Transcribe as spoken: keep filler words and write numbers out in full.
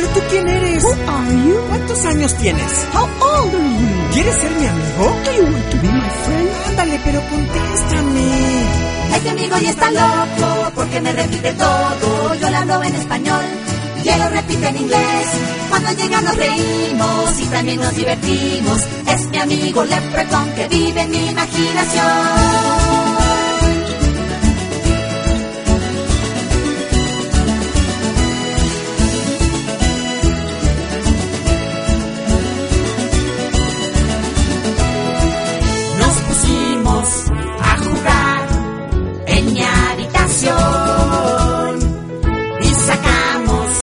¿tú quién eres? Who are you? ¿Cuántos años tienes? How old are you? ¿Quieres ser mi amigo? Do you want to be my friend? Ándale, pero contéstame. Este amigo ya está loco porque me repite todo. Yo le hablo en español y él lo repite en inglés. Cuando llega nos reímos y también nos divertimos. Es mi amigo Leprechaun que vive en mi imaginación.